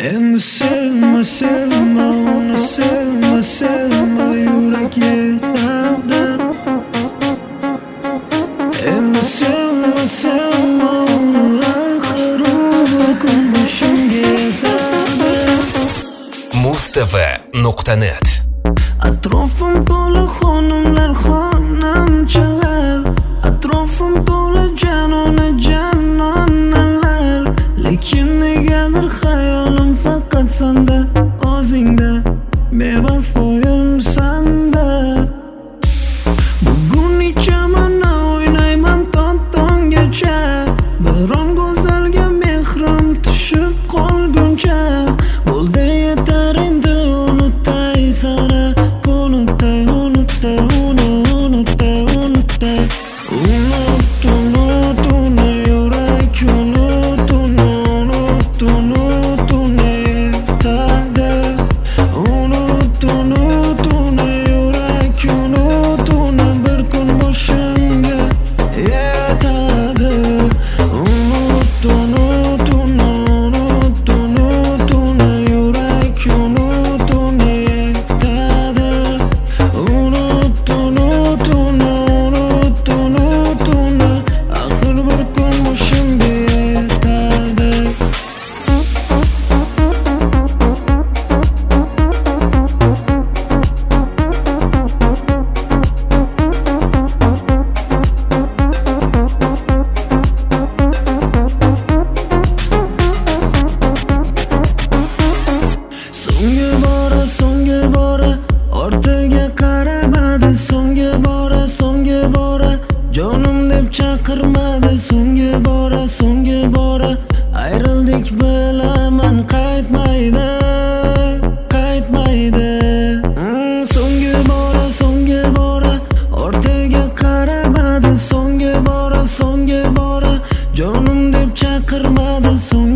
Endi sevma sevma uni sevma sevma yurak yetadi. Endi sevma sevma uni axir u kun boshimga yetadi. Mustava.net Atrofim to'la xonimlar, xonamchalar, atrofim to'la janona janonalar, lekin negadir xayolim faqat sanda, o'zingda, bevafoyim sanda. Bugun ichaman o'ynayman tong-tonggacha, biron go'zalga mehrim tushib qolguncha. Bo'ldi yetar endi unutay sara, unutay unutay unutay unutay. Unut unut uni yurak, unut uni yetadi. Unut unut uni yurak, unut uni bir kun boshimga yetadi. Unut unut uni yurak, unut uni yetadi. Unut unut uni axir bir kun boshimga yetadi. So'nggi bora ortiga qaramadi, so'nggi bora jonim deb chaqirmadi, so'nggi bora ayrildik bilaman qaytmaydi. So'nggi bora ortiga qaramadi, so'nggi bora jonim deb chaqirmadi,